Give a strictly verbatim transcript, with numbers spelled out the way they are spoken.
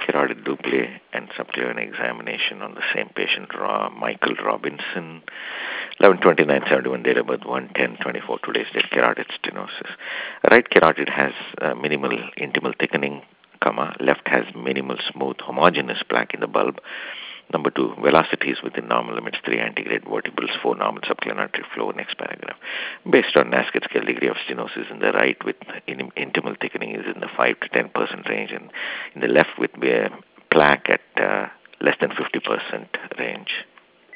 carotid Doppler and subclavian examination on the same patient, Ra- Michael Robinson, eleven twenty-nine seventy-one, date of birth, one ten twenty-four, today's date, carotid stenosis. Right carotid has uh, minimal intimal thickening, comma, left has minimal smooth homogeneous plaque in the bulb. Number two, velocity is within normal limits, three antegrade vertebrals, four normal subclavian artery flow. Next paragraph. Based on Nasket scale, degree of stenosis in the right with in, intimal thickening is in the five to ten percent range, and in the left with uh, plaque at uh, less than fifty percent range.